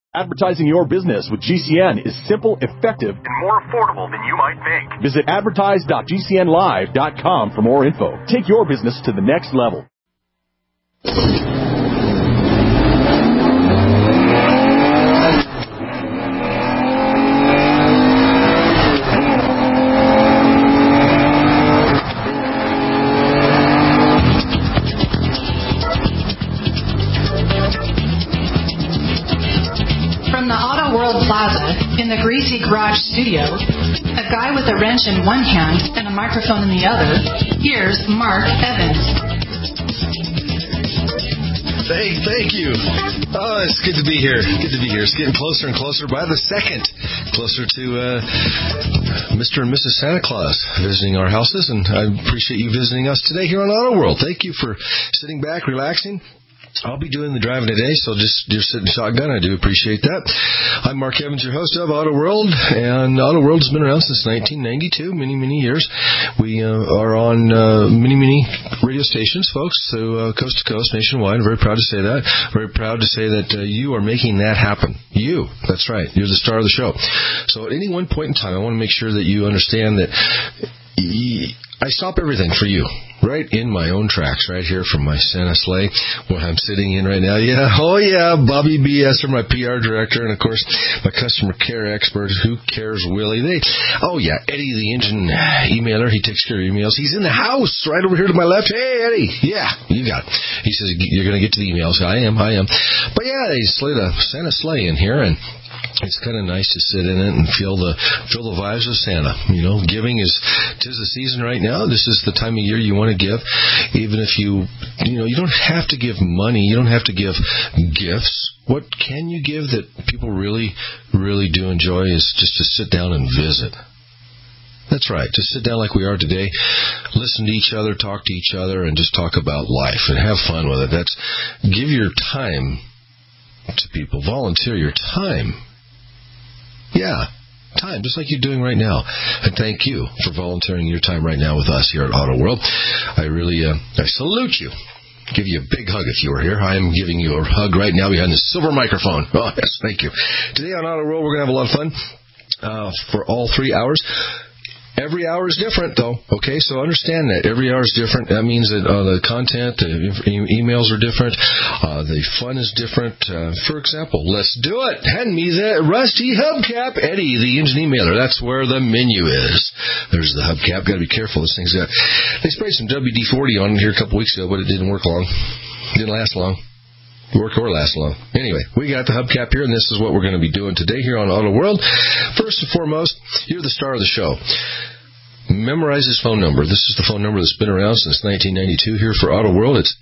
Advertising your business with GCN is simple, effective, and more affordable than you might think. Visit advertise.gcnlive.com for more info. Take your business to the next level. In the Greasy Garage studio, a guy with a wrench in one hand and a microphone in the other, here's Mark Evans. Thank you. Oh, it's good to be here. Good to be here. It's getting closer and closer by the second. Closer to Mr. and Mrs. Santa Claus visiting our houses, and I appreciate you visiting us today here on Auto World. Thank you for sitting back, relaxing. I'll be doing the driving today, so just sitting shotgun. I do appreciate that. I'm Mark Evans, your host of Auto World, and Auto World has been around since 1992, many years. We are on many radio stations, folks, so coast to coast, nationwide. I'm very proud to say that. Very proud to say that you are making that happen. You, that's right. You're the star of the show. So at any one point in time, I want to make sure that you understand that I stop everything for you. Right in my own tracks, right here from my Santa sleigh, where I'm sitting in right now. Yeah, oh yeah, Bobby B. Esser, my PR director, and of course, my customer care expert, Who Cares Willie. Eddie, the engine emailer, he takes care of emails. He's in the house, right over here to my left. Hey, Eddie. Yeah, you got it. He says, you're going to get to the emails. I am. But yeah, they slid a Santa sleigh in here, and it's kind of nice to sit in it and feel the vibes of Santa. You know, giving tis the season right now. This is the time of year you want to give. Even if you don't have to give money. You don't have to give gifts. What can you give that people really, really do enjoy is just to sit down and visit. That's right. Just sit down like we are today, listen to each other, talk to each other, and just talk about life and have fun with it. That's give your time to people. Volunteer your time. Yeah, time, just like you're doing right now. And thank you for volunteering your time right now with us here at Auto World. I really, I salute you. Give you a big hug if you were here. I am giving you a hug right now behind the silver microphone. Oh, yes, thank you. Today on Auto World, we're going to have a lot of fun for all 3 hours. Every hour is different, though, okay? So understand that. Every hour is different. That means that the content, the emails are different. The fun is different. For example, let's do it. Hand me the rusty hubcap. Eddie, the engine emailer. That's where the menu is. There's the hubcap. Got to be careful. This thing's got... They sprayed some WD-40 on it here a couple weeks ago, but it didn't work long. Didn't last long. Work or last long. Anyway, we got the hubcap here, and this is what we're going to be doing today here on Auto World. First and foremost, you're the star of the show. Memorize this phone number. This is the phone number that's been around since 1992 here for Auto World. It's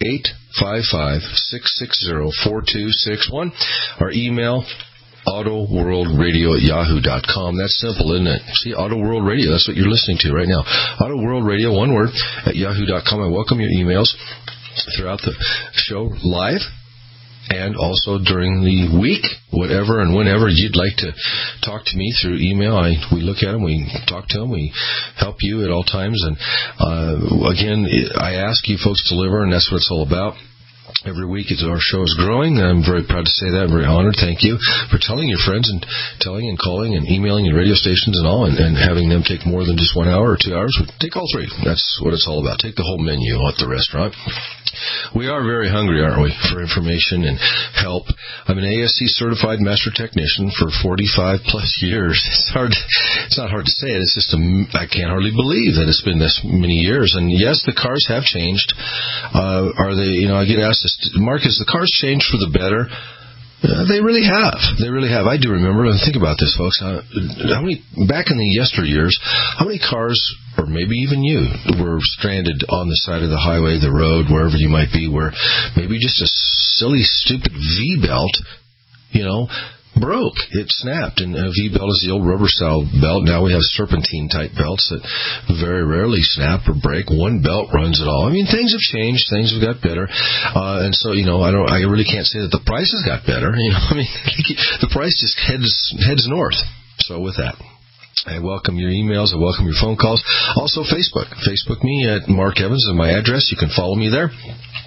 855-660-4261. Our email, autoworldradio@yahoo.com. That's simple, isn't it? See, Auto World Radio, that's what you're listening to right now. Auto World Radio, one word, @yahoo.com. I welcome your emails throughout the show live. And also during the week, whatever and whenever you'd like to talk to me through email, we look at them, we talk to them, we help you at all times. And again, I ask you folks to deliver, and that's what it's all about. Every week as our show is growing. I'm very proud to say that. I'm very honored. Thank you for telling your friends and telling and calling and emailing your radio stations and all, and having them take more than just 1 hour or 2 hours. Take all three. That's what it's all about. Take the whole menu at the restaurant. We are very hungry, aren't we, for information and help. I'm an ASC certified master technician for 45 plus years. It's not hard to say it. It's just I can't hardly believe that it's been this many years. And yes, the cars have changed. Are they? I get asked this, Mark, has the cars changed for the better? They really have. They really have. I do remember, and think about this, folks, how many, back in the yesteryears, how many cars, or maybe even you, were stranded on the side of the highway, the road, wherever you might be, where maybe just a silly, stupid V-belt, broke. It snapped. And a V-belt is the old rubber-style belt. Now we have serpentine-type belts that very rarely snap or break. One belt runs it all. I mean, things have changed. Things have got better. And so, I really can't say that the prices got better. The price just heads north. So with that, I welcome your emails. I welcome your phone calls. Also, Facebook. Facebook me at Mark Evans is my address. You can follow me there.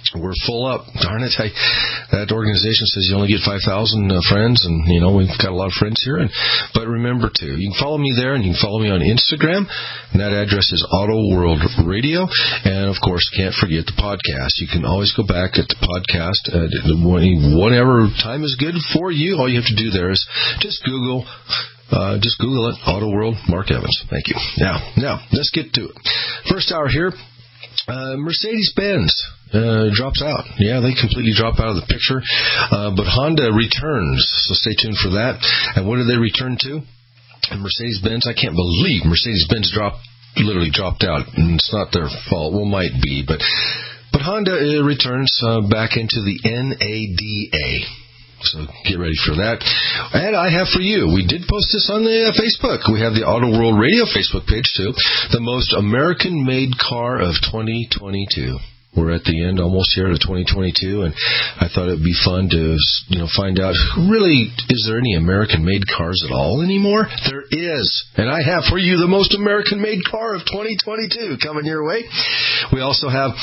We're full up. Darn it. That organization says you only get 5,000 friends, and, we've got a lot of friends here. But remember, too, you can follow me there, and you can follow me on Instagram, and that address is Auto World Radio. And, of course, can't forget the podcast. You can always go back at the podcast at whatever time is good for you. All you have to do there is just Google it, Auto World, Mark Evans. Thank you. Now, let's get to it. First hour here, Mercedes-Benz drops out. Yeah, they completely drop out of the picture. But Honda returns, so stay tuned for that. And what did they return to? Mercedes-Benz. I can't believe Mercedes-Benz literally dropped out. And it's not their fault. Well, might be. But Honda returns back into the NADA. So get ready for that. And I have for you, we did post this on the Facebook. We have the Auto World Radio Facebook page, too. The most American-made car of 2022. We're at the end, almost here to 2022, and I thought it would be fun to, find out, really, is there any American-made cars at all anymore? There is. And I have for you the most American-made car of 2022 coming your way. We also have,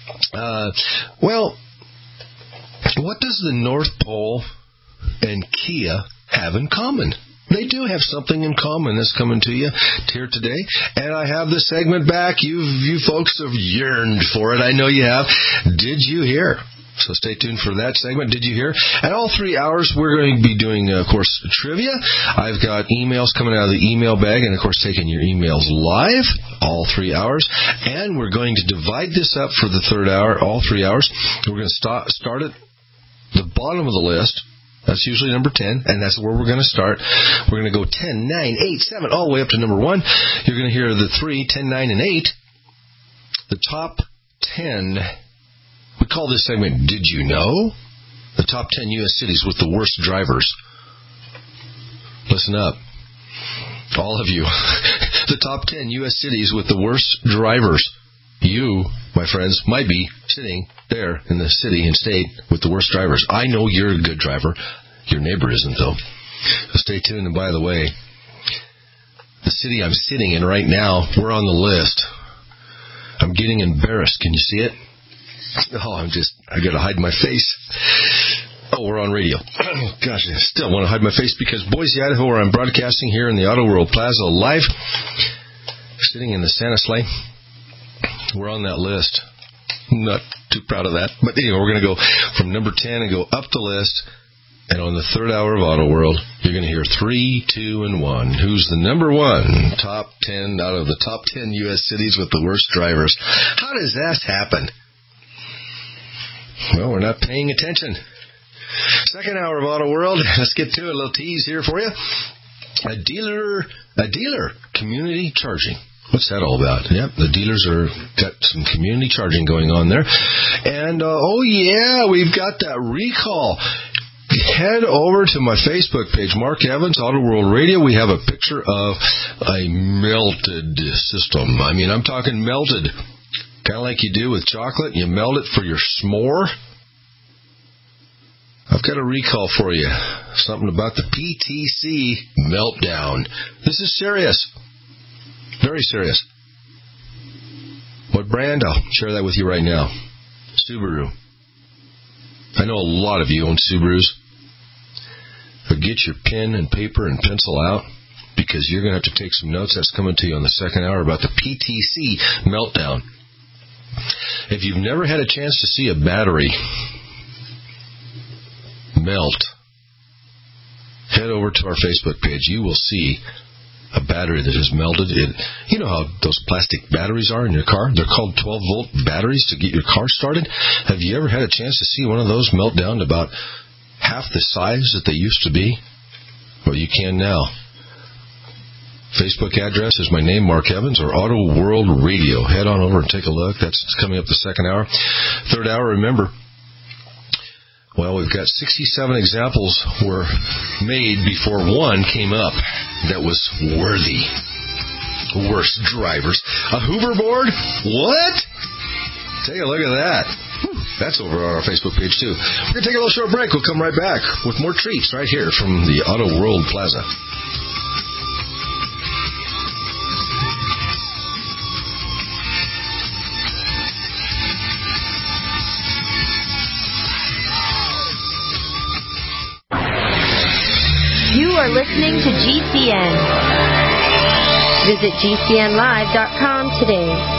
what does the North Pole and Kia have in common? They do have something in common that's coming to you here today. And I have the segment back. You folks have yearned for it. I know you have. Did you hear? So stay tuned for that segment. Did you hear? At all 3 hours, we're going to be doing, of course, trivia. I've got emails coming out of the email bag and, of course, taking your emails live all 3 hours. And we're going to divide this up for the third hour, all 3 hours. We're going to start at the bottom of the list. That's usually number 10, and that's where we're going to start. We're going to go 10, 9, 8, 7, all the way up to number 1. You're going to hear the 3, 10, 9, and 8. The top 10, we call this segment, Did You Know? The top 10 U.S. cities with the worst drivers. Listen up, all of you. The top 10 U.S. cities with the worst drivers. You, my friends, might be sitting there in the city and state with the worst drivers. I know you're a good driver. Your neighbor isn't, though. So stay tuned. And by the way, the city I'm sitting in right now, we're on the list. I'm getting embarrassed. Can you see it? Oh, I got to hide my face. Oh, we're on radio. Oh, gosh, I still want to hide my face because Boise, Idaho, where I'm broadcasting here in the Auto World Plaza live, sitting in the Santa Sleigh. We're on that list. I'm not too proud of that. But anyway, we're going to go from number 10 and go up the list. And on the third hour of Auto World, you're going to hear 3, 2, and 1. Who's the number 1? Top 10 out of the top 10 U.S. cities with the worst drivers. How does that happen? Well, we're not paying attention. Second hour of Auto World. Let's get to it. A little tease here for you. A dealer community charging. What's that all about? Yep, the dealers got some community charging going on there. And, we've got that recall. Head over to my Facebook page, Mark Evans, Auto World Radio. We have a picture of a melted system. I mean, I'm talking melted. Kind of like you do with chocolate. You melt it for your s'more. I've got a recall for you. Something about the PTC meltdown. This is serious. Very serious. What brand? I'll share that with you right now. Subaru. I know a lot of you own Subarus. But get your pen and paper and pencil out because you're going to have to take some notes. That's coming to you on the second hour about the PTC meltdown. If you've never had a chance to see a battery melt, head over to our Facebook page. You will see a battery that has melted. You know how those plastic batteries are in your car? They're called 12-volt batteries to get your car started. Have you ever had a chance to see one of those melt down to about half the size that they used to be? Well, you can now. Facebook address is my name, Mark Evans, or Auto World Radio. Head on over and take a look. That's coming up the second hour. Third hour, remember, well, we've got 67 examples were made before one came up that was worthy. Worst drivers. A hoverboard? What? Take a look at that. That's over on our Facebook page, too. We're going to take a little short break. We'll come right back with more treats right here from the Auto World Plaza. are listening to GCN. Visit GCNlive.com today.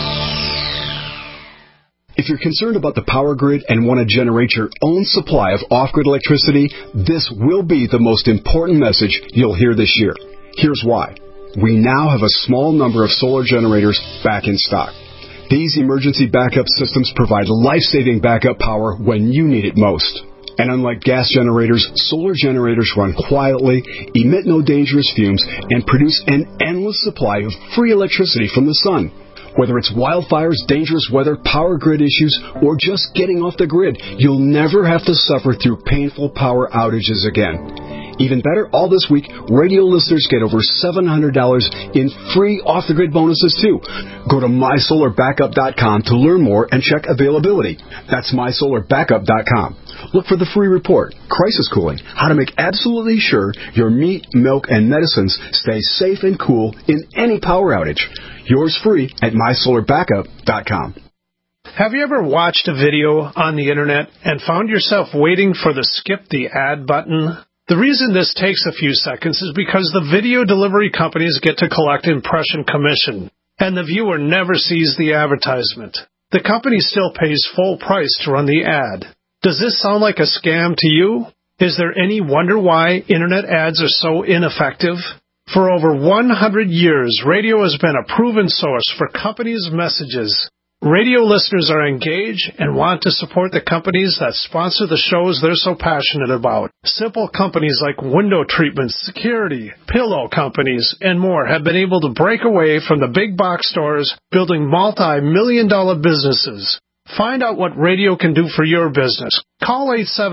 If you're concerned about the power grid and want to generate your own supply of off-grid electricity, this will be the most important message you'll hear this year. Here's why. We now have a small number of solar generators back in stock. These emergency backup systems provide life-saving backup power when you need it most. And unlike gas generators, solar generators run quietly, emit no dangerous fumes, and produce an endless supply of free electricity from the sun. Whether it's wildfires, dangerous weather, power grid issues, or just getting off the grid, you'll never have to suffer through painful power outages again. Even better, all this week, radio listeners get over $700 in free off-the-grid bonuses, too. Go to MySolarBackup.com to learn more and check availability. That's MySolarBackup.com. Look for the free report, Crisis Cooling, how to make absolutely sure your meat, milk, and medicines stay safe and cool in any power outage. Yours free at MySolarBackup.com. Have you ever watched a video on the internet and found yourself waiting for the skip the ad button? The reason this takes a few seconds is because the video delivery companies get to collect impression commission, and the viewer never sees the advertisement. The company still pays full price to run the ad. Does this sound like a scam to you? Is there any wonder why internet ads are so ineffective? For over 100 years, radio has been a proven source for companies' messages. Radio listeners are engaged and want to support the companies that sponsor the shows they're so passionate about. Simple companies like window treatments, security, pillow companies, and more have been able to break away from the big box stores, building multi-million-dollar businesses. Find out what radio can do for your business. Call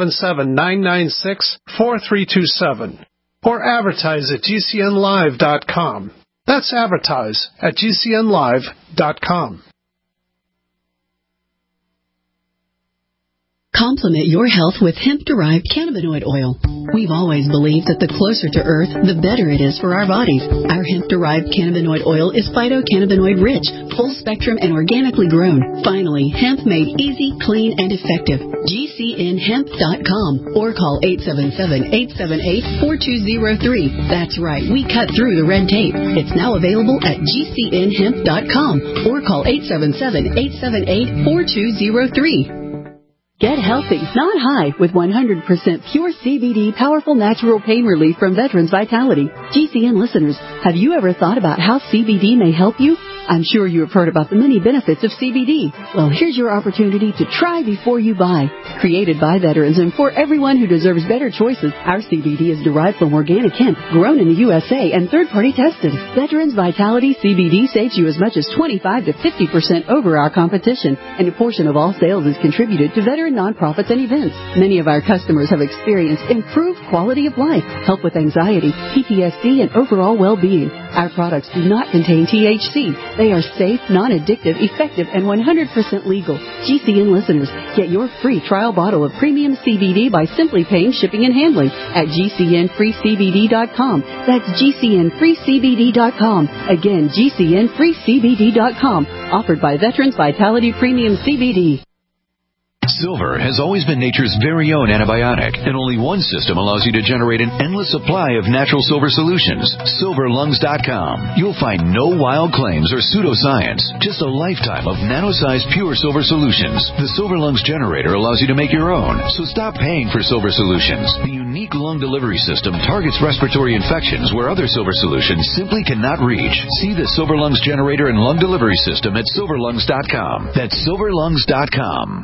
877-996-4327 or advertise at GCNlive.com. That's advertise at GCNlive.com. Complement your health with hemp-derived cannabinoid oil. We've always believed that the closer to Earth, the better it is for our bodies. Our hemp-derived cannabinoid oil is phytocannabinoid-rich, full-spectrum, and organically grown. Finally, hemp made easy, clean, and effective. GCNhemp.com or call 877-878-4203. That's right, we cut through the red tape. It's now available at GCNhemp.com or call 877-878-4203. Get healthy, not high, with 100% pure CBD powerful natural pain relief from Veterans Vitality. GCN listeners, have you ever thought about how CBD may help you? I'm sure you have heard about the many benefits of CBD. Well, here's your opportunity to try before you buy. Created by veterans and for everyone who deserves better choices, our CBD is derived from organic hemp, grown in the USA, and third-party tested. Veterans Vitality CBD saves you as much as 25 to 50% over our competition, and a portion of all sales is contributed to veteran nonprofits and events. Many of our customers have experienced improved quality of life, help with anxiety, PTSD, and overall well-being. Our products do not contain THC. They are safe, non-addictive, effective, and 100% legal. GCN listeners, get your free trial bottle of premium CBD by simply paying shipping and handling at GCNFreeCBD.com. That's GCNFreeCBD.com. Again, GCNFreeCBD.com. Offered by Veterans Vitality Premium CBD. Silver has always been nature's very own antibiotic, and only one system allows you to generate an endless supply of natural silver solutions. SilverLungs.com. You'll find no wild claims or pseudoscience, just a lifetime of nano-sized pure silver solutions. The Silver Lungs generator allows you to make your own, so stop paying for silver solutions. The unique lung delivery system targets respiratory infections where other silver solutions simply cannot reach. See the Silver Lungs generator and lung delivery system at SilverLungs.com. That's SilverLungs.com.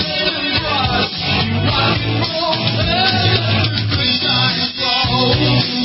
Oh,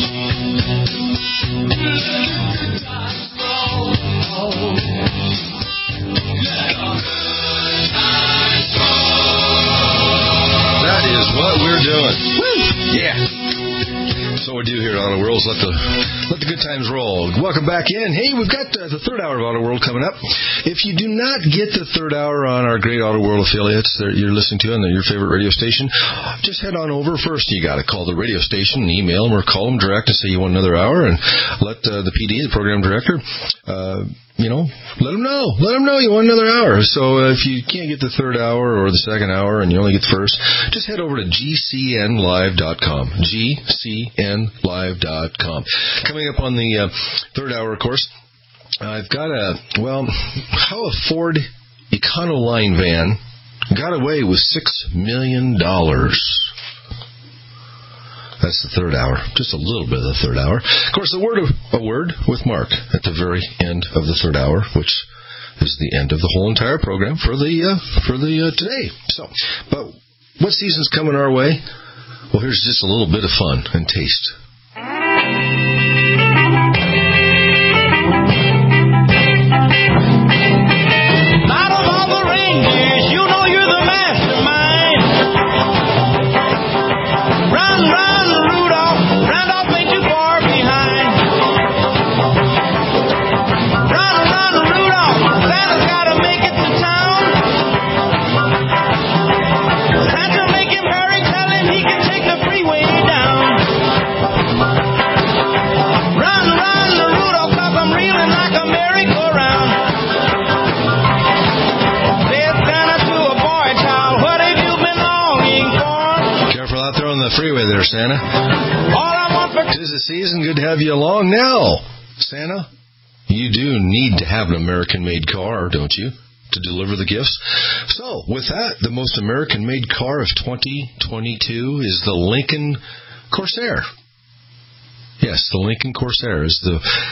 That's what we do here at Auto World, is let the good times roll. Welcome back in. Hey, we've got the third hour of Auto World coming up. If you do not get the third hour on our great Auto World affiliates that you're listening to on your favorite radio station, just head on over. First, you got to call the radio station, email them, or call them direct and say you want another hour, and let the PD, the program director, let them know you want another hour. So if you can't get the third hour or the second hour and you only get the first, just head over to GCNlive.com. GCNlive.com. Coming up on the third hour, of course, I've got how a Ford Econoline van got away with $6 million. That's the third hour. Just a little bit of the third hour. Of course, a word with Mark at the very end of the third hour, which is the end of the whole entire program for the today. So, but what season's coming our way? Well, here's just a little bit of fun and taste. Freeway there, Santa. Tis the season. Good to have you along. Now, Santa, you do need to have an American-made car, don't you, to deliver the gifts? So, with that, the most American-made car of 2022 is the Lincoln Corsair. Yes, the Lincoln Corsair is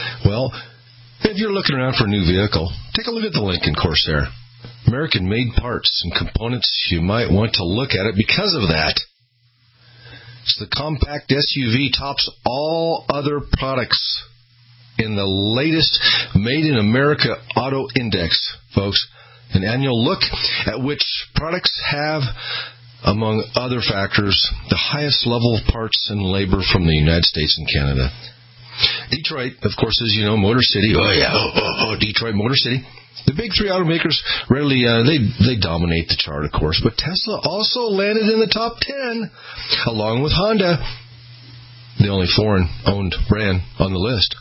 if you're looking around for a new vehicle, take a look at the Lincoln Corsair. American-made parts and components, you might want to look at it because of that. It's the compact SUV, tops all other products in the latest Made in America Auto Index, folks. An annual look at which products have, among other factors, the highest level of parts and labor from the United States and Canada. Detroit, of course, as you know, Motor City. Detroit, Motor City. The big three automakers rarely, they dominate the chart, of course, but Tesla also landed in the top 10, along with Honda, the only foreign-owned brand on the list.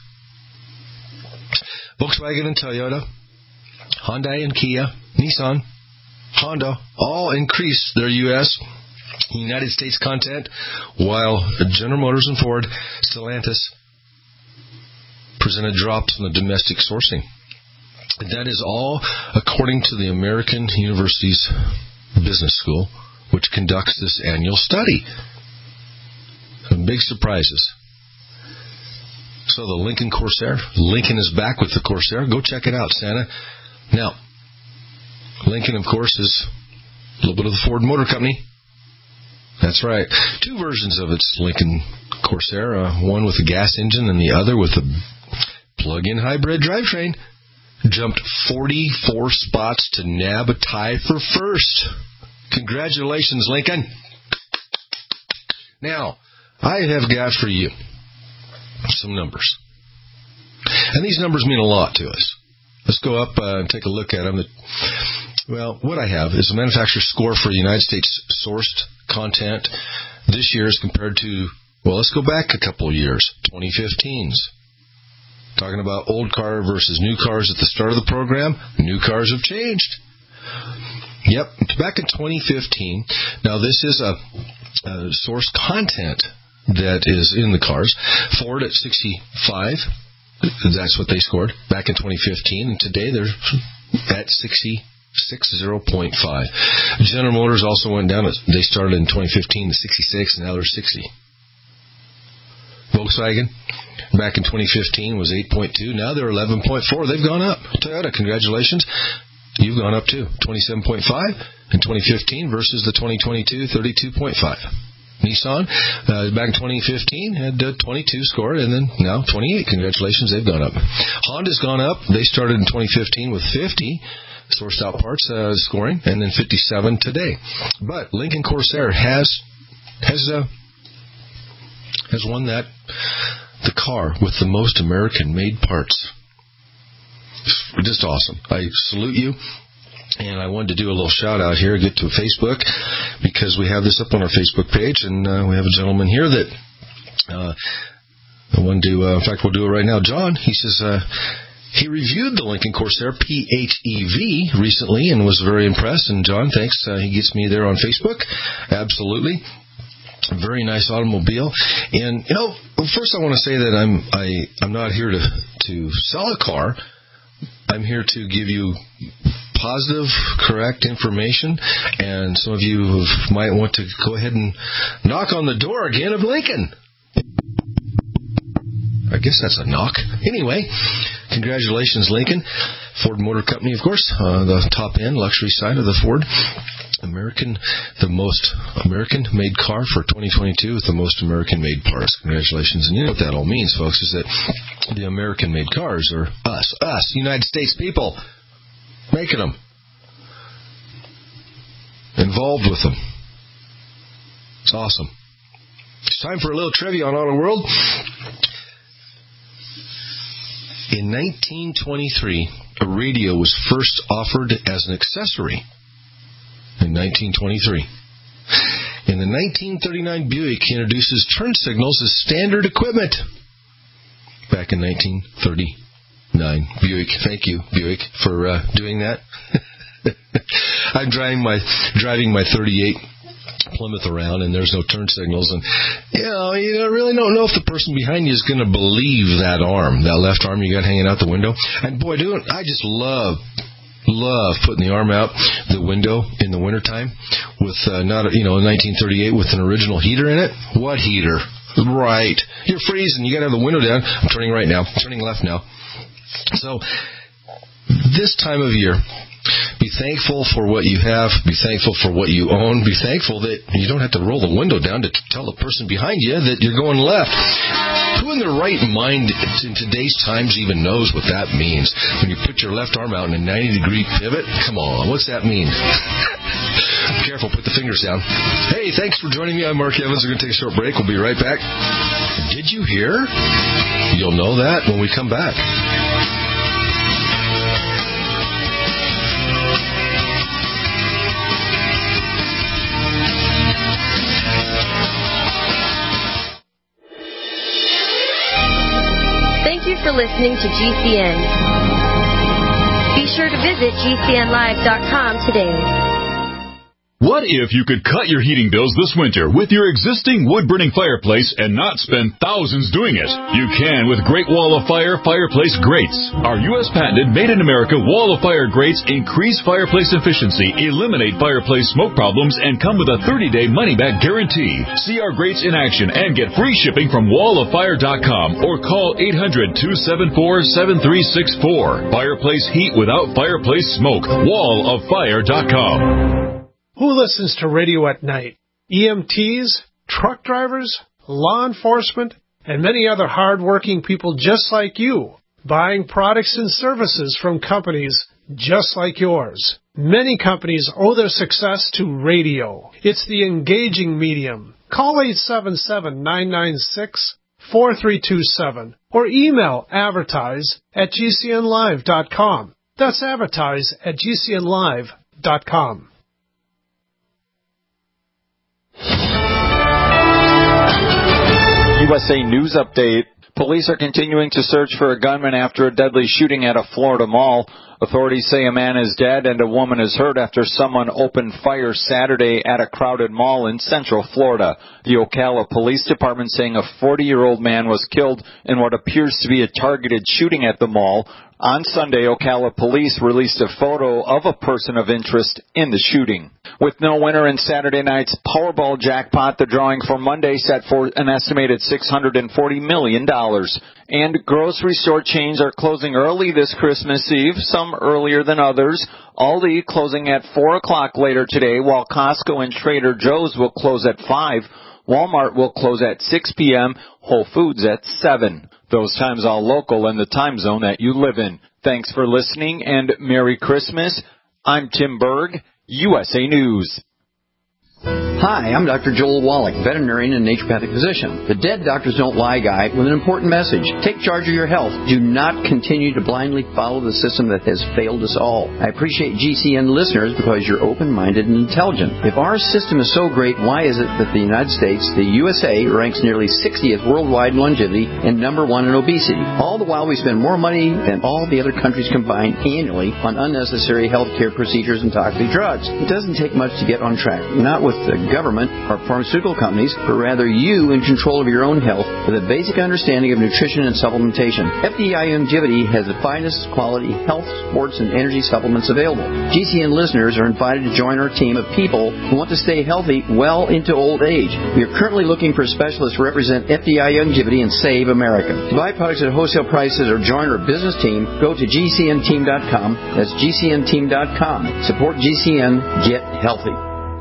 Volkswagen and Toyota, Hyundai and Kia, Nissan, Honda, all increased their United States content, while General Motors and Ford, Stellantis, presented drops in the domestic sourcing. That is all according to the American University's Business School, which conducts this annual study. Some big surprises. So the Lincoln Corsair, Lincoln is back with the Corsair. Go check it out, Santa. Now, Lincoln, of course, is a little bit of the Ford Motor Company. That's right. Two versions of its Lincoln Corsair, one with a gas engine and the other with a plug-in hybrid drivetrain. Jumped 44 spots to nab a tie for first. Congratulations, Lincoln. Now, I have got for you some numbers. And these numbers mean a lot to us. Let's go up and take a look at them. Well, what I have is a manufacturer's score for United States sourced content this year as compared to, let's go back a couple of years, 2015's. Talking about old car versus new cars at the start of the program. New cars have changed. Yep, back in 2015. Now, this is a source content that is in the cars. Ford at 65. That's what they scored back in 2015. And today they're at 60.5. General Motors also went down. They started in 2015 to 66, and now they're 60. Volkswagen, back in 2015, was 8.2. Now they're 11.4. They've gone up. Toyota, congratulations. You've gone up too. 27.5 in 2015 versus the 2022, 32.5. Nissan, back in 2015, had 22 scored, and then now 28. Congratulations, they've gone up. Honda's gone up. They started in 2015 with 50 sourced out parts scoring, and then 57 today. But Lincoln Corsair has has won the car with the most American-made parts. Just awesome. I salute you. And I wanted to do a little shout-out here, get to Facebook, because we have this up on our Facebook page, and we have a gentleman here that I wanted to, in fact, we'll do it right now. John, he says he reviewed the Lincoln Corsair PHEV recently and was very impressed. And, John, thanks. He gets me there on Facebook. Absolutely. Very nice automobile. And, first I want to say that I'm not here to sell a car. I'm here to give you positive, correct information, and some of you might want to go ahead and knock on the door again of Lincoln. I guess that's a knock. Anyway, congratulations, Lincoln. Ford Motor Company, of course, the top-end luxury side of the Ford. The most American-made car for 2022 with the most American-made parts. Congratulations. And you know what that all means, folks, is that the American-made cars are us, United States people, making them, involved with them. It's awesome. It's time for a little trivia on Auto World. In 1923, a radio was first offered as an accessory. In 1923. In the 1939 Buick introduces turn signals as standard equipment. Back in 1939. Buick. Thank you, Buick, for doing that. I'm driving my 38 Plymouth around, and there's no turn signals, and you really don't know if the person behind you is going to believe that left arm you got hanging out the window. And boy, I just love putting the arm out the window in the wintertime with in 1938 with an original heater in it. What heater? Right. You're freezing. You got to have the window down. I'm turning right now. I'm turning left now. So this time of year, be thankful for what you have. Be thankful for what you own. Be thankful that you don't have to roll the window down to tell the person behind you that you're going left. Who in their right mind in today's times even knows what that means? When you put your left arm out in a 90-degree pivot? Come on, what's that mean? Careful, put the fingers down. Hey, thanks for joining me. I'm Mark Evans. We're going to take a short break. We'll be right back. Did you hear? You'll know that when we come back. For listening to GCN. Be sure to visit GCNlive.com today. What if you could cut your heating bills this winter with your existing wood-burning fireplace and not spend thousands doing it? You can with Great Wall of Fire fireplace grates. Our U.S. patented, made-in-America Wall of Fire grates increase fireplace efficiency, eliminate fireplace smoke problems, and come with a 30-day money-back guarantee. See our grates in action and get free shipping from walloffire.com or call 800-274-7364. Fireplace heat without fireplace smoke. walloffire.com. Who listens to radio at night? EMTs, truck drivers, law enforcement, and many other hard-working people just like you, buying products and services from companies just like yours. Many companies owe their success to radio. It's the engaging medium. Call 877-996-4327 or email advertise@gcnlive.com. That's advertise@gcnlive.com. USA News Update. Police are continuing to search for a gunman after a deadly shooting at a Florida mall. Authorities say a man is dead and a woman is hurt after someone opened fire Saturday at a crowded mall in Central Florida. The Ocala Police Department saying a 40-year-old man was killed in what appears to be a targeted shooting at the mall. On Sunday, Ocala Police released a photo of a person of interest in the shooting. With no winner in Saturday night's Powerball jackpot, the drawing for Monday set for an estimated $640 million. And grocery store chains are closing early this Christmas Eve, some earlier than others. Aldi closing at 4 o'clock later today, while Costco and Trader Joe's will close at 5. Walmart will close at 6 p.m., Whole Foods at 7. Those times all local in the time zone that you live in. Thanks for listening and Merry Christmas. I'm Tim Berg, USA News. Hi, I'm Dr. Joel Wallach, veterinarian and naturopathic physician. The Dead Doctors Don't Lie guy with an important message. Take charge of your health. Do not continue to blindly follow the system that has failed us all. I appreciate GCN listeners because you're open-minded and intelligent. If our system is so great, why is it that the United States, the USA, ranks nearly 60th worldwide in longevity and number 1 in obesity? All the while we spend more money than all the other countries combined annually on unnecessary healthcare procedures and toxic drugs. It doesn't take much to get on track. Not with the government or pharmaceutical companies, but rather you in control of your own health with a basic understanding of nutrition and supplementation. FDI Longevity has the finest quality health, sports, and energy supplements available. GCN listeners are invited to join our team of people who want to stay healthy well into old age. We are currently looking for specialists to represent FDI Longevity and Save America. To buy products at wholesale prices or join our business team, go to GCNteam.com. That's GCNteam.com. Support GCN. Get healthy.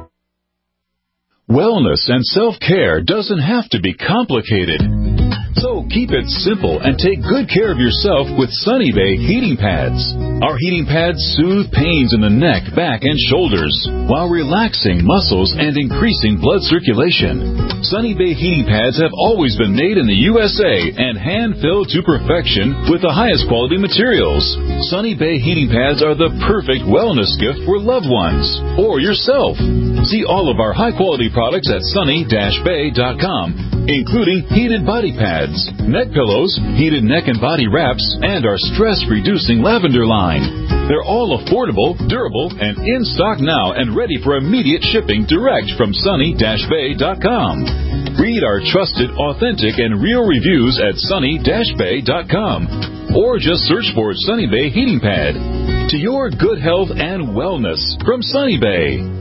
Wellness and self-care doesn't have to be complicated. So keep it simple and take good care of yourself with Sunny Bay heating pads. Our heating pads soothe pains in the neck, back, and shoulders while relaxing muscles and increasing blood circulation. Sunny Bay heating pads have always been made in the USA and hand-filled to perfection with the highest quality materials. Sunny Bay heating pads are the perfect wellness gift for loved ones or yourself. See all of our high-quality products at sunny-bay.com, including heated body pads, neck pillows, heated neck and body wraps, and our stress-reducing lavender line. They're all affordable, durable, and in stock now and ready for immediate shipping direct from sunny-bay.com. Read our trusted, authentic, and real reviews at sunny-bay.com or just search for Sunny Bay Heating Pad. To your good health and wellness from Sunny Bay.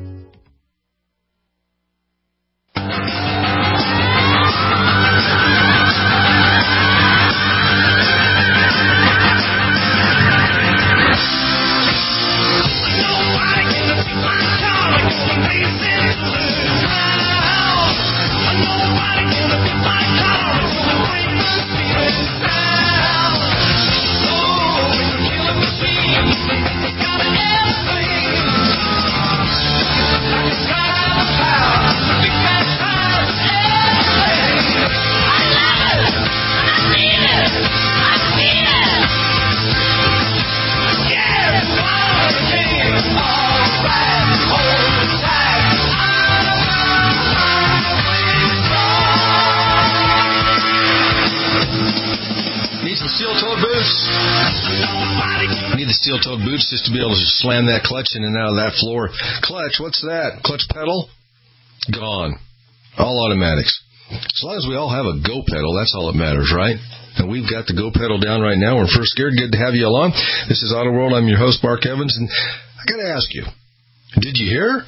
Steel-toed boots just to be able to slam that clutch in and out of that floor. Clutch, what's that? Clutch pedal? Gone. All automatics. As long as we all have a go pedal, that's all that matters, right? And we've got the go pedal down right now. We're in first gear. Good to have you along. This is Auto World. I'm your host, Mark Evans. And I got to ask you, did you hear?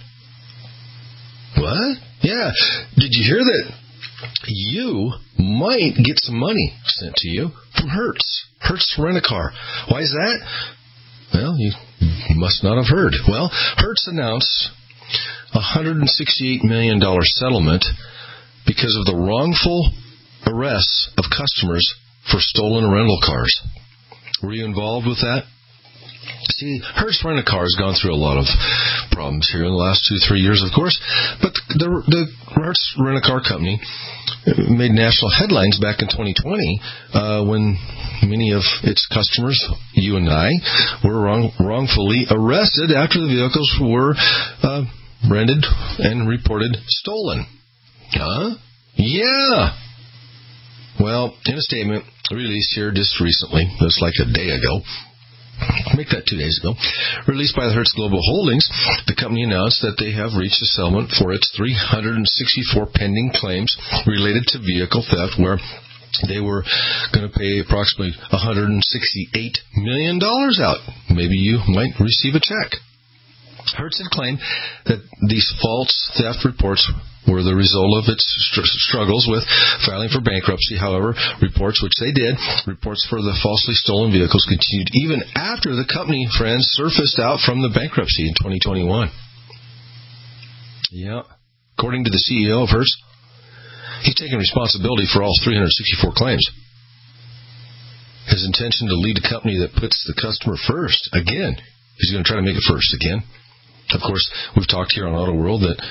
What? Yeah. Did you hear that you might get some money sent to you from Hertz? Hertz Rent-A-Car. Why is that? Well, you must not have heard. Well, Hertz announced a $168 million settlement because of the wrongful arrests of customers for stolen rental cars. Were you involved with that? See, Hertz Rent-A-Car has gone through a lot of problems here in the last 2-3 years, of course, but the Hertz Rent-A-Car company made national headlines back in 2020 when many of its customers, you and I, were wrongfully arrested after the vehicles were rented and reported stolen. Huh? Yeah. Well, in a statement released here just recently, just like a day ago, make that 2 days ago, released by the Hertz Global Holdings, the company announced that they have reached a settlement for its 364 pending claims related to vehicle theft, where they were going to pay approximately $168 million out. Maybe you might receive a check. Hertz had claimed that these false theft reports were the result of its struggles with filing for bankruptcy. However, reports, which they did, reports for the falsely stolen vehicles continued even after the company, friends, surfaced out from the bankruptcy in 2021. Yeah. According to the CEO of Hertz, he's taking responsibility for all 364 claims. His intention to lead a company that puts the customer first. Again, he's going to try to make it first again. Of course, we've talked here on Auto World that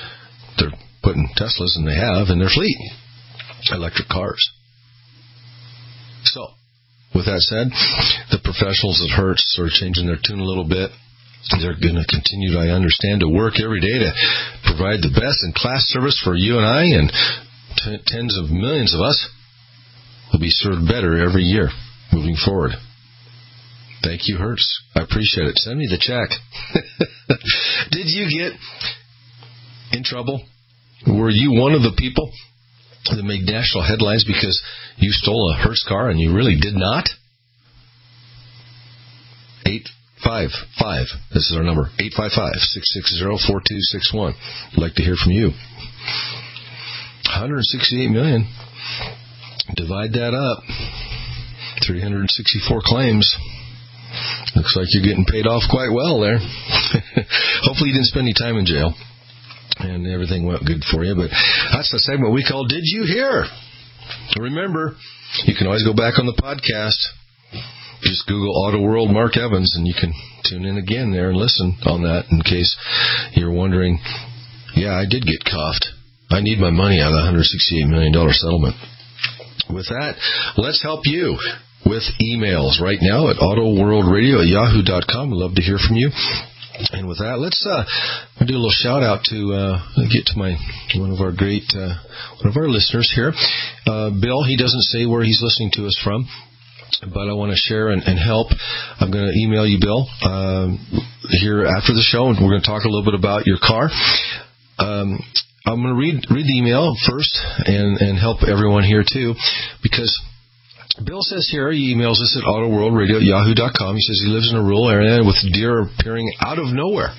they're putting Teslas, and they have in their fleet, electric cars. So, with that said, the professionals at Hertz are changing their tune a little bit. They're going to continue, I understand, to work every day to provide the best-in-class service for you and I, and tens of millions of us will be served better every year moving forward. Thank you, Hertz. I appreciate it. Send me the check. Did you get in trouble? Were you one of the people that made national headlines because you stole a Hertz car and you really did not? 855. This is our number. 855-660-4261. I'd like to hear from you. 168 million. Divide that up. 364 claims. Looks like you're getting paid off quite well there. Hopefully you didn't spend any time in jail and everything went good for you. But that's the segment we call Did You Hear? Remember, you can always go back on the podcast. Just Google Auto World Mark Evans, and you can tune in again there and listen on that in case you're wondering, yeah, I did get cuffed. I need my money out of the $168 million settlement. With that, let's help you with emails right now at autoworldradio@yahoo.com. We'd love to hear from you. And with that, let's do a little shout out to get to one of our listeners here, Bill. He doesn't say where he's listening to us from, but I want to share and help. I'm going to email you, Bill, here after the show, and we're going to talk a little bit about your car. I'm going to read the email first and help everyone here too, because Bill says here, he emails us at autoworldradio@yahoo.com. He says he lives in a rural area with deer appearing out of nowhere.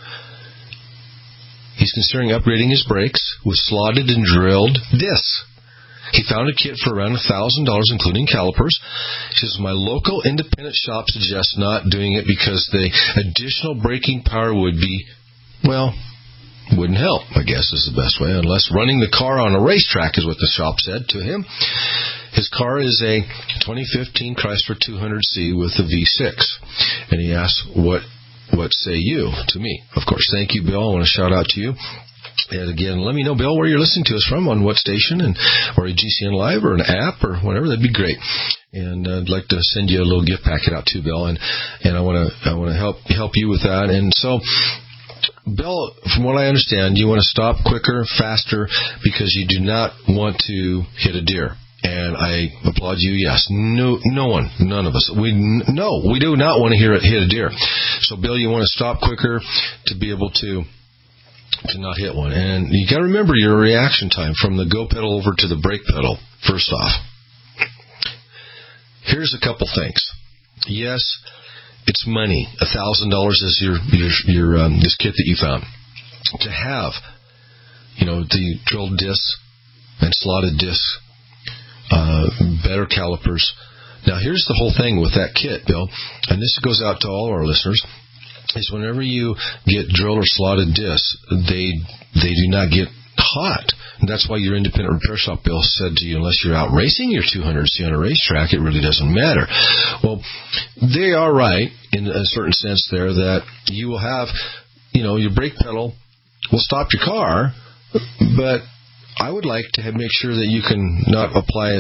He's considering upgrading his brakes with slotted and drilled discs. He found a kit for around $1,000, including calipers. He says, my local independent shop suggests not doing it because the additional braking power wouldn't help, I guess is the best way, unless running the car on a racetrack is what the shop said to him. His car is a 2015 Chrysler 200C with a V6. And he asks, what say you to me? Of course, thank you, Bill. I want to shout out to you. And again, let me know, Bill, where you're listening to us from, on what station, or a GCN Live or an app or whatever. That'd be great. And I'd like to send you a little gift packet out too, Bill. And I want to help you with that. And so, Bill, from what I understand, you want to stop quicker, faster, because you do not want to hit a deer. And I applaud you. Yes, no one, none of us. We do not want to hit a deer. So, Bill, you want to stop quicker to be able to not hit one. And you got to remember your reaction time from the go pedal over to the brake pedal. First off, here's a couple things. Yes, it's money. $1,000 is your this kit that you found. To have, the drilled discs and slotted discs, better calipers. Now, here's the whole thing with that kit, Bill, and this goes out to all our listeners, is whenever you get drilled or slotted discs, they do not get hot. And that's why your independent repair shop, Bill, said to you, unless you're out racing your 200C on a racetrack, it really doesn't matter. Well, they are right in a certain sense there that you will have, your brake pedal will stop your car, but I would like to make sure that you can not apply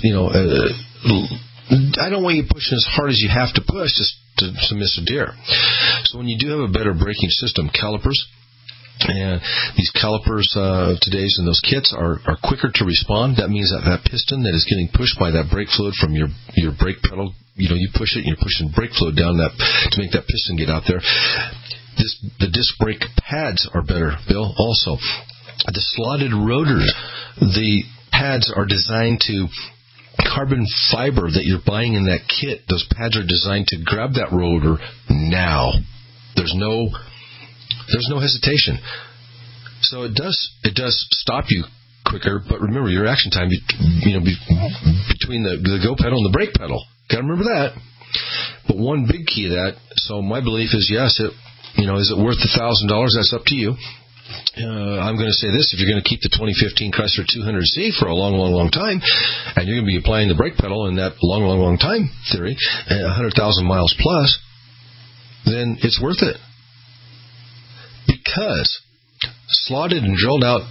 I don't want you pushing as hard as you have to push just to miss a deer. So when you do have a better braking system, calipers, and these calipers today's in those kits are quicker to respond. That means that piston that is getting pushed by that brake fluid from your brake pedal, you push it and you're pushing brake fluid down that to make that piston get out there. The disc brake pads are better, Bill, also. The slotted rotors, the pads are designed to carbon fiber that you're buying in that kit. Those pads are designed to grab that rotor now. There's no hesitation. So it does stop you quicker, but remember your action time between the go pedal and the brake pedal. Got to remember that. But one big key to that, so my belief is yes, is it worth $1,000? That's up to you. I'm going to say this: if you're going to keep the 2015 Chrysler 200C for a long, long, long time, and you're going to be applying the brake pedal in that long, long, long time theory, 100,000 miles plus, then it's worth it. Because slotted and drilled out,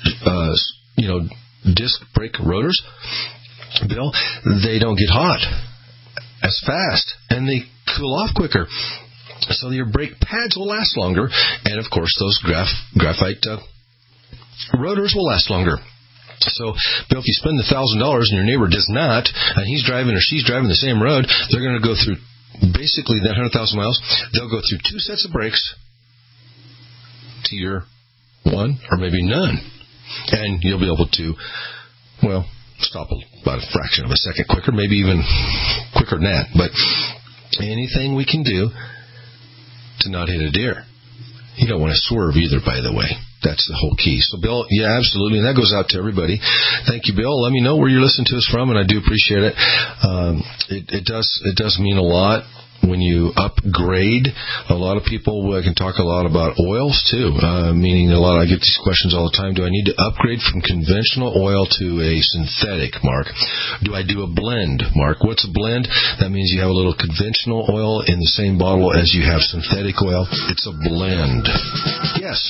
disc brake rotors, Bill, they don't get hot as fast, and they cool off quicker. So your brake pads will last longer, and of course those graphite rotors will last longer. So, Bill, if you spend $1,000 and your neighbor does not, and he's driving or she's driving the same road, they're going to go through basically that 100,000 miles. They'll go through 2 sets of brakes to your one or maybe none, and you'll be able to, stop about a fraction of a second quicker, maybe even quicker than that. But anything we can do to not hit a deer. You don't want to swerve either, by the way. That's the whole key. So, Bill, yeah, absolutely, and that goes out to everybody. Thank you, Bill. Let me know where you're listening to us from, and I do appreciate it. It does mean a lot when you upgrade. A lot of people can talk a lot about oils too, meaning I get these questions all the time. Do I need to upgrade from conventional oil to a synthetic, Mark? Do I do a blend, Mark? What's a blend? That means you have a little conventional oil in the same bottle as you have synthetic oil. It's a blend. Yes.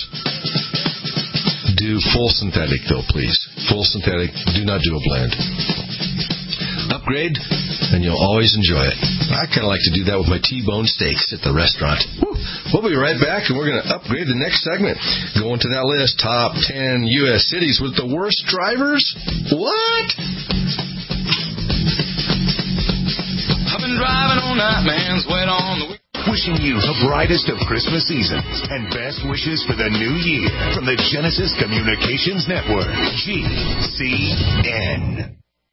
Do full synthetic, though, please. Full synthetic. Do not do a blend. Upgrade, and you'll always enjoy it. I kind of like to do that with my T-bone steaks at the restaurant. Woo. We'll be right back, and we're going to upgrade the next segment. Go into that list, top 10 U.S. cities with the worst drivers. What? I've been driving all night, man, sweat on the week. Wishing you the brightest of Christmas seasons and best wishes for the new year from the Genesis Communications Network, GCN.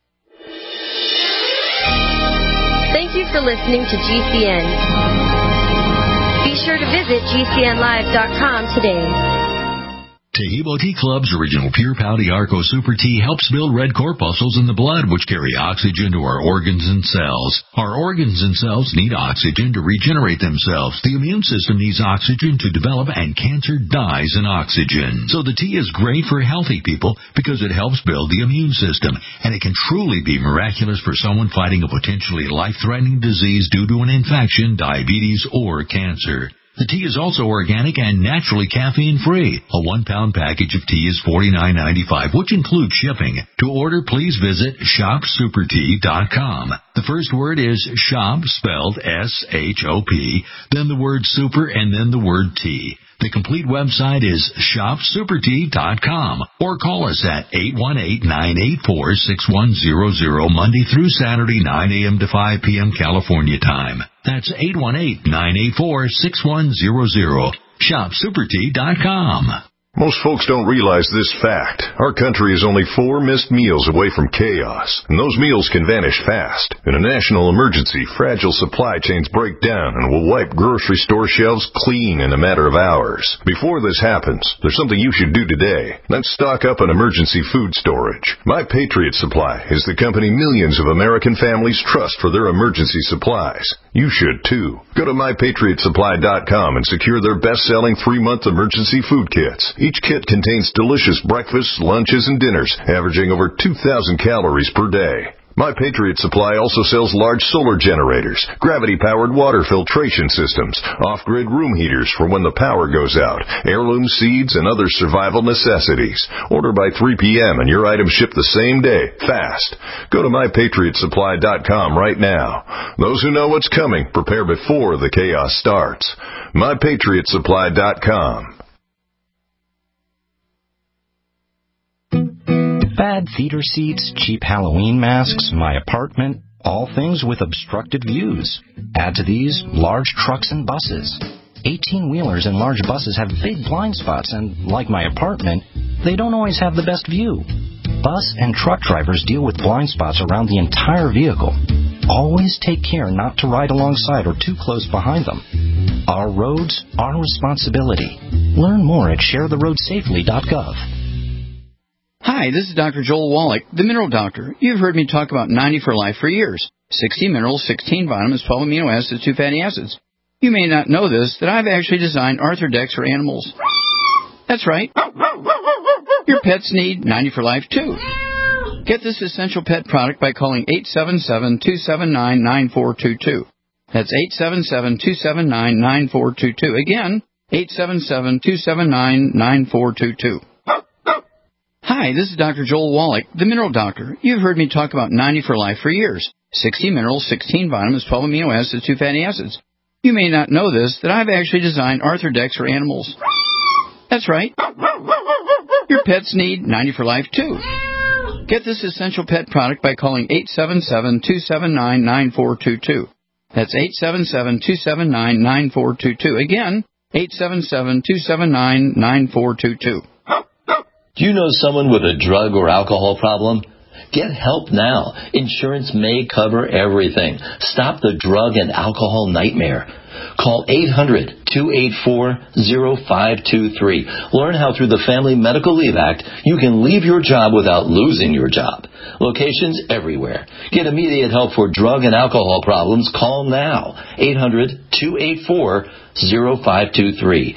Thank you for listening to GCN. Be sure to visit GCNlive.com today. Taheebo Tea Club's original Pure Pouty Arco Super Tea helps build red corpuscles in the blood, which carry oxygen to our organs and cells. Our organs and cells need oxygen to regenerate themselves. The immune system needs oxygen to develop, and cancer dies in oxygen. So the tea is great for healthy people because it helps build the immune system, and it can truly be miraculous for someone fighting a potentially life-threatening disease due to an infection, diabetes, or cancer. The tea is also organic and naturally caffeine-free. A 1-pound package of tea is $49.95, which includes shipping. To order, please visit shopsupertea.com. The first word is shop, spelled S-H-O-P, then the word super, and then the word tea. The complete website is shopsupertea.com, or call us at 818-984-6100, Monday through Saturday, 9 a.m. to 5 p.m. California time. That's 818-984-6100. Shopsupertea.com. Most folks don't realize this fact. Our country is only 4 missed meals away from chaos, and those meals can vanish fast. In a national emergency, fragile supply chains break down and will wipe grocery store shelves clean in a matter of hours. Before this happens, there's something you should do today. Let's stock up on emergency food storage. My Patriot Supply is the company millions of American families trust for their emergency supplies. You should, too. Go to MyPatriotSupply.com and secure their best-selling 3-month emergency food kits. Each kit contains delicious breakfasts, lunches, and dinners, averaging over 2,000 calories per day. My Patriot Supply also sells large solar generators, gravity-powered water filtration systems, off-grid room heaters for when the power goes out, heirloom seeds, and other survival necessities. Order by 3 p.m. and your items ship the same day, fast. Go to MyPatriotSupply.com right now. Those who know what's coming, prepare before the chaos starts. MyPatriotSupply.com. Bad theater seats, cheap Halloween masks, my apartment, all things with obstructed views. Add to these large trucks and buses. 18-wheelers and large buses have big blind spots, and like my apartment, they don't always have the best view. Bus and truck drivers deal with blind spots around the entire vehicle. Always take care not to ride alongside or too close behind them. Our roads, our responsibility. Learn more at sharetheroadsafely.gov. Hi, this is Dr. Joel Wallach, the Mineral Doctor. You've heard me talk about 90 for Life for years. 60 minerals, 16 vitamins, 12 amino acids, 2 fatty acids. You may not know this, that I've actually designed Arthrodex for animals. That's right. Your pets need 90 for Life, too. Get this essential pet product by calling 877-279-9422. That's 877-279-9422. Again, 877-279-9422. Hi, this is Dr. Joel Wallach, the Mineral Doctor. You've heard me talk about 90 for Life for years. 60 minerals, 16 vitamins, 12 amino acids, 2 fatty acids. You may not know this, that I've actually designed Arthrodex for animals. That's right. Your pets need 90 for Life, too. Get this essential pet product by calling 877-279-9422. That's 877-279-9422. Again, 877-279-9422. Do you know someone with a drug or alcohol problem? Get help now. Insurance may cover everything. Stop the drug and alcohol nightmare. Call 800-284-0523. Learn how through the Family Medical Leave Act you can leave your job without losing your job. Locations everywhere. Get immediate help for drug and alcohol problems. Call now. 800-284-0523.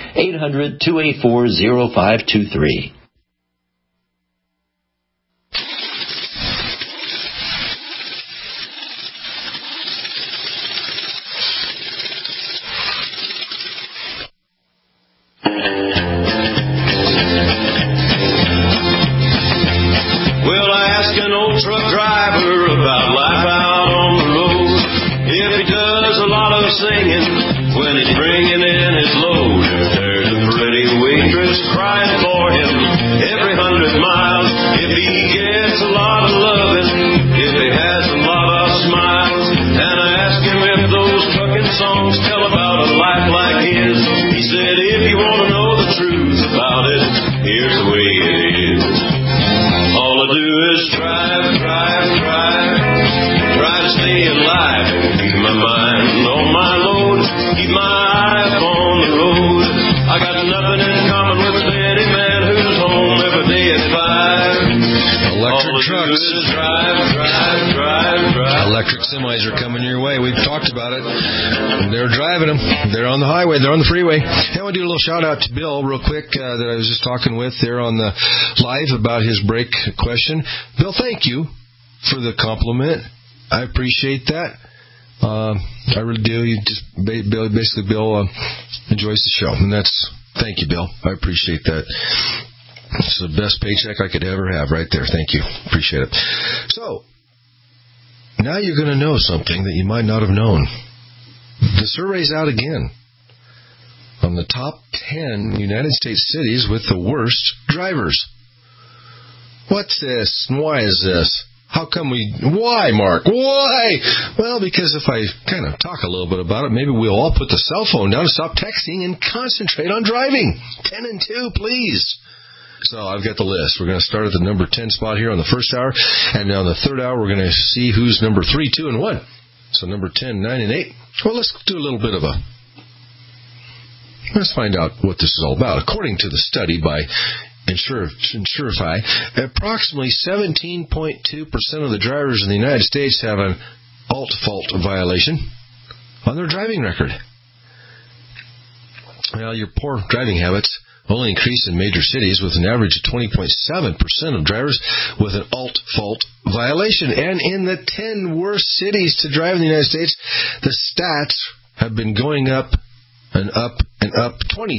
800-284-0523. Singing when he's bringing in his load. If there's a pretty waitress crying for him every 100 miles, if he gets a lot of loving, if he has a lot of smiles, and I asked him if those trucking songs tell about a life like his. He said, if you want to know the truth about it, here's the way it is. All I do is drive to stay alive and keep my mind on my load, keep my eye on the road. I got nothing in common with a steady man who's home every day at 5. Electric trucks. Drive. Electric semis are coming your way. We've talked about it. They're driving them. They're on the highway. They're on the freeway. I want to do a little shout out to Bill real quick that I was just talking with there on the live about his break question. Bill, thank you for the compliment. I appreciate that. I really do. You just Bill enjoys the show, and thank you, Bill. I appreciate that. It's the best paycheck I could ever have, right there. Thank you. Appreciate it. So now you're going to know something that you might not have known. The survey's out again on the top 10 United States cities with the worst drivers. What's this? And why is this? How come why, Mark? Why? Well, because if I kind of talk a little bit about it, maybe we'll all put the cell phone down and stop texting and concentrate on driving. 10 and 2, please. So I've got the list. We're going to start at the number 10 spot here on the first hour, and on the third hour, we're going to see who's number 3, 2, and 1. So number 10, 9, and 8. Well, let's do a little bit of let's find out what this is all about. According to the study by Insurify, approximately 17.2% of the drivers in the United States have an alt-fault violation on their driving record. Well, your poor driving habits only increase in major cities with an average of 20.7% of drivers with an alt-fault violation. And in the 10 worst cities to drive in the United States, the stats have been going up and up and up.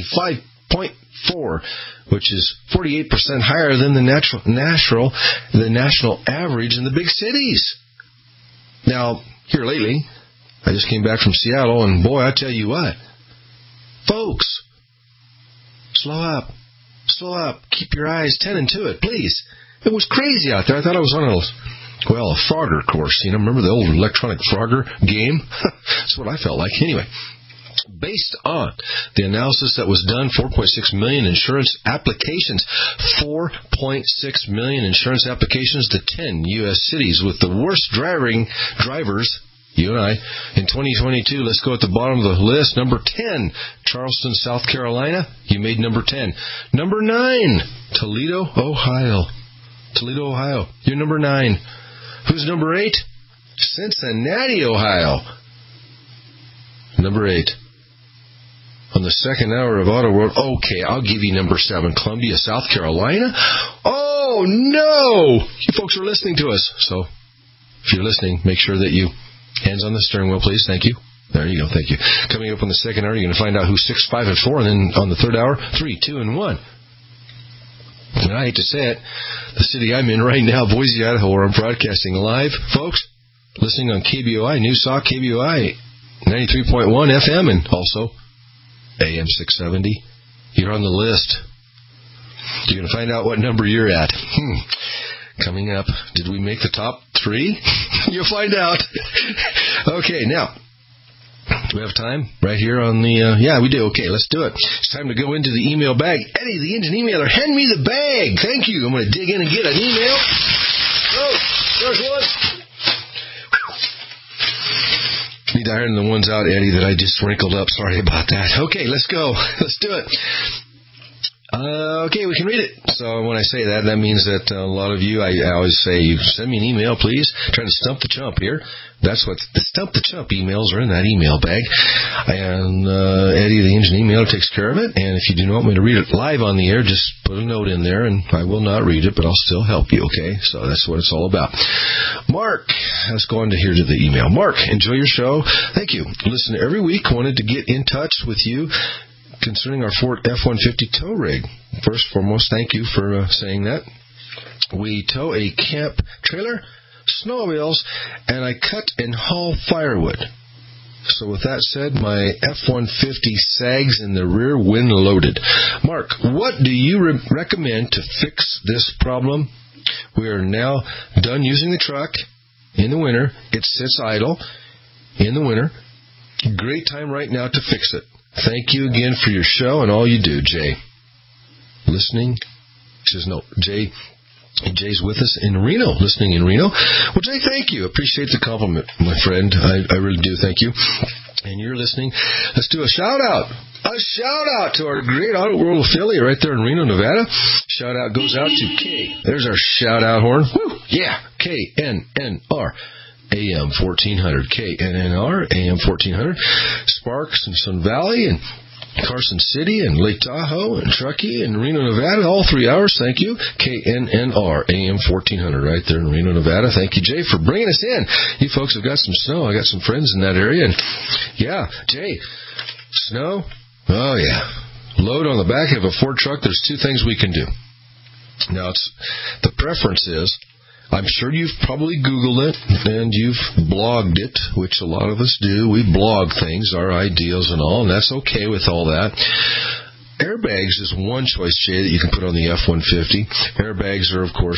25.4, which is 48% higher than the national average in the big cities. Now, here lately, I just came back from Seattle, and boy, I tell you what, folks, slow up, keep your eyes 10 and to it, please. It was crazy out there. I thought I was on a Frogger course. Remember the old electronic Frogger game? That's what I felt like. Anyway, based on the analysis that was done, 4.6 million insurance applications. 4.6 million insurance applications to 10 U.S. cities with the worst drivers, you and I, in 2022. Let's go at the bottom of the list. Number 10, Charleston, South Carolina. You made number 10. Number 9, Toledo, Ohio. You're number 9. Who's number 8? Cincinnati, Ohio. Number 8. On the second hour of Auto World, okay, I'll give you number 7, Columbia, South Carolina. Oh, no! You folks are listening to us. So, if you're listening, make sure that you, hands on the steering wheel, please. Thank you. There you go. Thank you. Coming up on the second hour, you're going to find out who's 6, 5, and 4. And then on the third hour, 3, 2, and 1. And I hate to say it, the city I'm in right now, Boise, Idaho, where I'm broadcasting live, folks, listening on KBOI, Newsaw, KBOI, 93.1 FM, and also AM 670. You're on the list. You're going to find out what number you're at. Coming up, did we make the top 3? You'll find out. Okay, now, do we have time right here on the... yeah, we do. Okay, let's do it. It's time to go into the email bag. Eddie, the engine emailer, hand me the bag. Thank you. I'm going to dig in and get an email. Oh, there's one. Need to iron the ones out, Eddie, that I just wrinkled up. Sorry about that. Okay, let's go. Let's do it. Okay, we can read it. So when I say that, that means that a lot of you, I always say, you send me an email, please. Trying to stump the chump here. That's what the Stump the Chump emails are in that email bag. And Eddie, the engine emailer, takes care of it. And if you do not want me to read it live on the air, just put a note in there, and I will not read it, but I'll still help you, okay? So that's what it's all about. Mark, let's go on to here to the email. Mark, enjoy your show. Thank you. Listen every week. Wanted to get in touch with you concerning our Ford F-150 tow rig. First and foremost, thank you for saying that. We tow a camp trailer, snowmobiles, and I cut and haul firewood. So with that said, my F-150 sags in the rear when loaded. Mark, what do you recommend to fix this problem? We are now done using the truck in the winter. It sits idle in the winter. Great time right now to fix it. Thank you again for your show and all you do, Jay. Listening? Says no, Jay. Jay's with us in Reno, listening in Reno. Well, Jay, thank you. Appreciate the compliment, my friend. I really do. Thank you. And you're listening. Let's do a shout-out. A shout-out to our great Auto World affiliate right there in Reno, Nevada. Shout-out goes out to K. There's our shout-out horn. Woo! Yeah, KNNR. AM 1400, KNNR, AM 1400, Sparks and Sun Valley and Carson City and Lake Tahoe and Truckee and Reno, Nevada, all 3 hours. Thank you. KNNR, AM 1400, right there in Reno, Nevada. Thank you, Jay, for bringing us in. You folks have got some snow. I got some friends in that area. And yeah, Jay, snow? Oh, yeah. Load on the back of a Ford truck. There's 2 things we can do. Now, the preference is, I'm sure you've probably Googled it and you've blogged it, which a lot of us do. We blog things, our ideals and all, and that's okay with all that. Airbags is one choice, Jay, that you can put on the F-150. Airbags are, of course,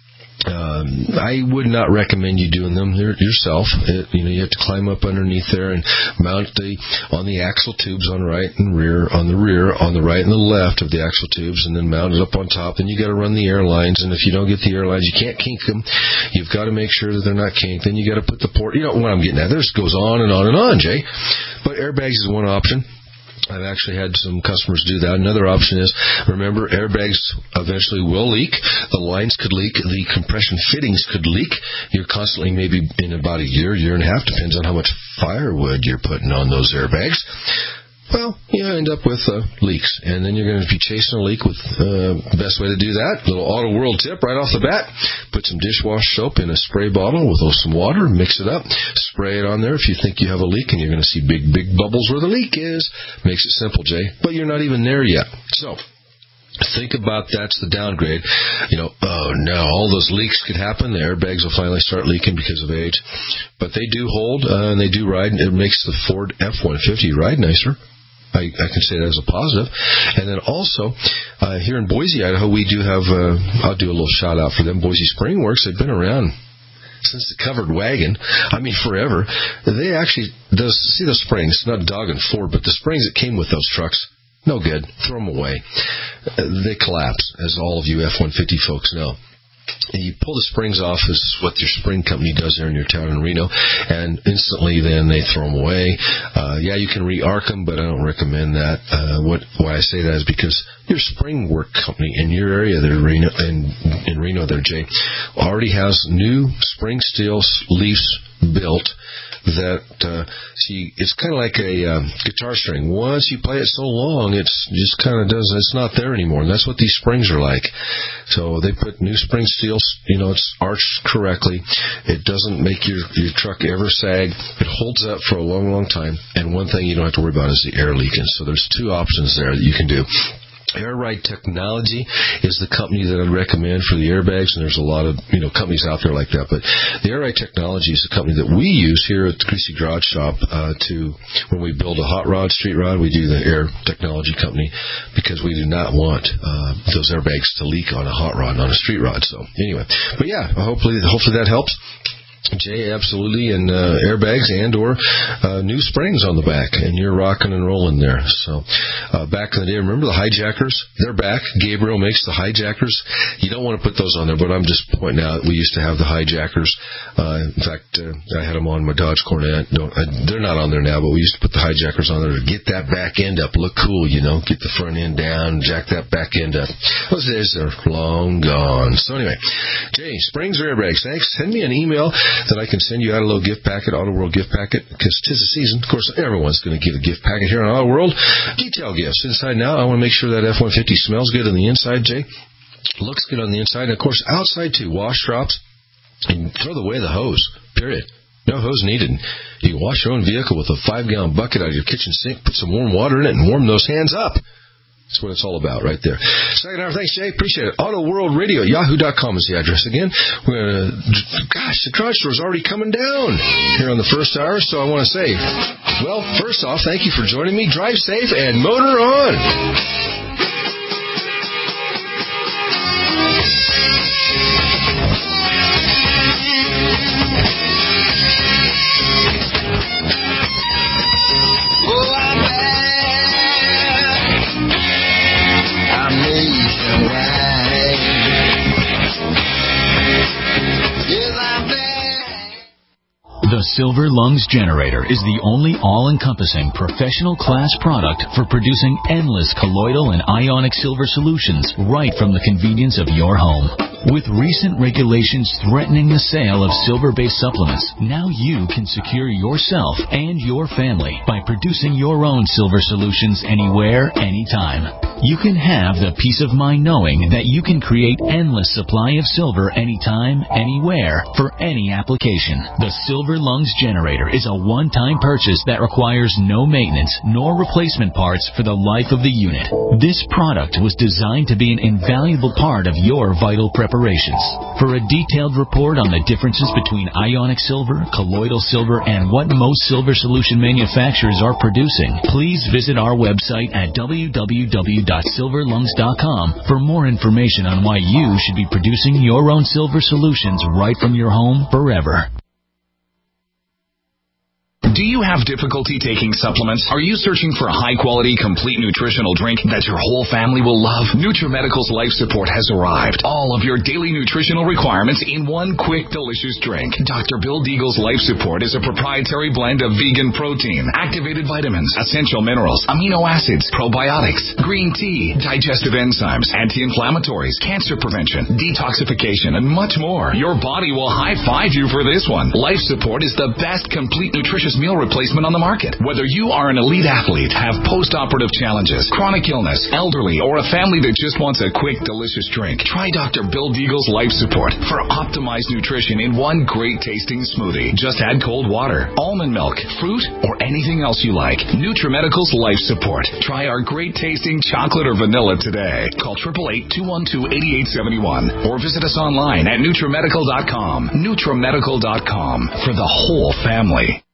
I would not recommend you doing them yourself. You have to climb up underneath there and mount on the axle tubes on the right and rear, on the right and the left of the axle tubes, and then mount it up on top. Then you got to run the airlines, and if you don't get the airlines, you can't kink them. You've got to make sure that they're not kinked. Then you got to put the port. You know what I'm getting at. This goes on and on and on, Jay. But airbags is one option. I've actually had some customers do that. Another option is, remember, airbags eventually will leak. The lines could leak. The compression fittings could leak. You're constantly, maybe in about a year and a half, depends on how much firewood you're putting on those airbags. Well, you end up with leaks, and then you're going to be chasing a leak with the best way to do that. Little Auto World tip right off the bat. Put some dishwash soap in a spray bottle with some water, mix it up, spray it on there if you think you have a leak, and you're going to see big bubbles where the leak is. Makes it simple, Jay, but you're not even there yet. So think about that's the downgrade. Oh no, all those leaks could happen. The airbags will finally start leaking because of age, but they do hold and they do ride. It makes the Ford F-150 ride nicer. I can say that as a positive. And then also, here in Boise, Idaho, we do have, I'll do a little shout out for them, Boise Spring Works. They've been around since the covered wagon. I mean, forever. They actually, see those springs, not dogging Ford, but the springs that came with those trucks, no good. Throw them away. They collapse, as all of you F-150 folks know. And you pull the springs off, is what your spring company does there in your town in Reno, and instantly then they throw them away. You can re-arc them, but I don't recommend that. Why I say that is because your spring work company in your area there, in Reno there, Jay, already has new spring steel leaf built that it's kind of like a guitar string. Once you play it so long, it's just kind of it's not there anymore. And that's what these springs are like. So they put new spring steel, it's arched correctly. It doesn't make your truck ever sag. It holds up for a long, long time. And one thing you don't have to worry about is the air leaking. So there's two options there that you can do. Air Ride Technology is the company that I'd recommend for the airbags, and there's a lot of companies out there like that. But the Air Ride Technology is the company that we use here at the Greasy Garage Shop when we build a hot rod, street rod, we do the Air Technology company because we do not want those airbags to leak on a hot rod, on a street rod. So anyway, but yeah, hopefully that helps. Jay, absolutely, and airbags and or new springs on the back, and you're rocking and rolling there. So back in the day, remember the hijackers? They're back. Gabriel makes the hijackers. You don't want to put those on there, but I'm just pointing out we used to have the hijackers. In fact, I had them on my Dodge Cornet. They're not on there now, but we used to put the hijackers on there to get that back end up, look cool, get the front end down, jack that back end up. Those days are long gone. So anyway, Jay, springs or airbags, thanks. Send me an email that I can send you out a little gift packet, Auto World gift packet, because 'tis the season. Of course, everyone's going to give a gift packet here on Auto World. Detail gifts. Inside now, I want to make sure that F-150 smells good on the inside, Jay. Looks good on the inside. And, of course, outside, too. Wash drops. And throw away the hose, period. No hose needed. You can wash your own vehicle with a 5-gallon bucket out of your kitchen sink, put some warm water in it, and warm those hands up. That's what it's all about right there. Second hour, thanks, Jay. Appreciate it. Auto World Radio, yahoo.com is the address again. The garage store is already coming down here on the first hour, so I want to say, well, first off, thank you for joining me. Drive safe and motor on. The Silver Lungs Generator is the only all-encompassing professional class product for producing endless colloidal and ionic silver solutions right from the convenience of your home. With recent regulations threatening the sale of silver-based supplements, now you can secure yourself and your family by producing your own silver solutions anywhere, anytime. You can have the peace of mind knowing that you can create endless supply of silver anytime, anywhere, for any application. The Silver Lungs Generator is a one-time purchase that requires no maintenance nor replacement parts for the life of the unit. This product was designed to be an invaluable part of your vital preparations. For a detailed report on the differences between ionic silver, colloidal silver, and what most silver solution manufacturers are producing, please visit our website at www.silverlungs.com for more information on why you should be producing your own silver solutions right from your home forever. Do you have difficulty taking supplements? Are you searching for a high-quality, complete nutritional drink that your whole family will love? NutriMedical's Life Support has arrived. All of your daily nutritional requirements in one quick, delicious drink. Dr. Bill Deagle's Life Support is a proprietary blend of vegan protein, activated vitamins, essential minerals, amino acids, probiotics, green tea, digestive enzymes, anti-inflammatories, cancer prevention, detoxification, and much more. Your body will high-five you for this one. Life Support is the best complete nutritious meal replacement on the market. Whether you are an elite athlete, have post-operative challenges, chronic illness, elderly, or a family that just wants a quick, delicious drink, try Dr. Bill Deagle's Life Support for optimized nutrition in one great tasting smoothie. Just add cold water, almond milk, fruit, or anything else you like. NutriMedical's Life Support. Try our great tasting chocolate or vanilla today. Call 888-212-8871 or visit us online at NutriMedical.com. NutriMedical.com for the whole family.